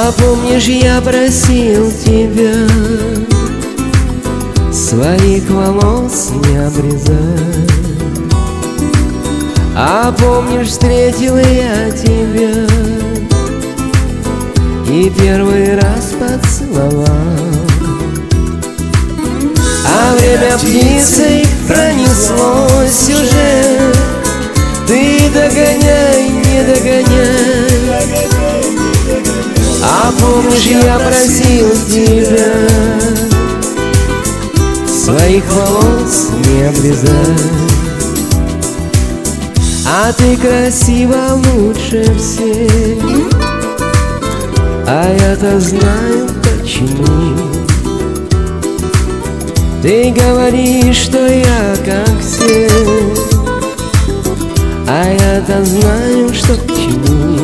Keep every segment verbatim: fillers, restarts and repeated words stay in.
А помнишь, я просил тебя своих волос не обрезать? А помнишь, встретил я тебя и первый раз поцеловал? А время птицей пронеслось уже, ты догоняй, не догоняй. А помнишь, я просил тебя своих волос не обрезать? А ты красива лучше всех, а я-то знаю почему. Ты говоришь, что я как все, а я-то знаю, что к чему.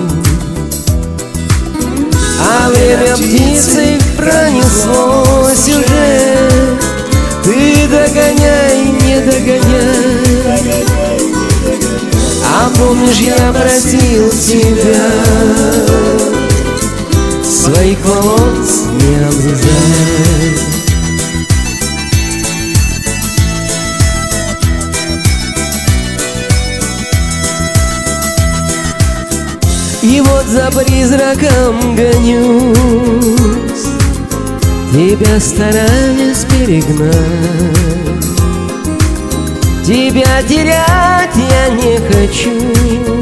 А время птицей пронеслось уже, ты догоняй, не догоняй. А помнишь, я просил тебя своих волос не обрезать? И вот за призраком гонюсь, тебя стараюсь перегнать. Тебя терять я не хочу,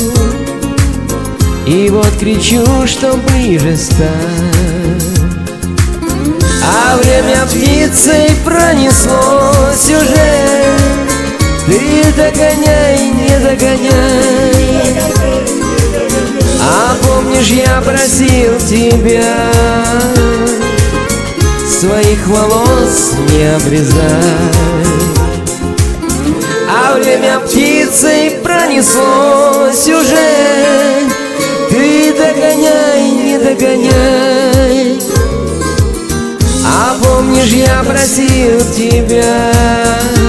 и вот кричу, что ближе стать. А время птицей пронеслось уже, ты догоняй, не догоняй. А помнишь, я просил тебя своих волос не обрезать? А время птицей пронеслось уже, ты догоняй, не догоняй. А помнишь, я просил тебя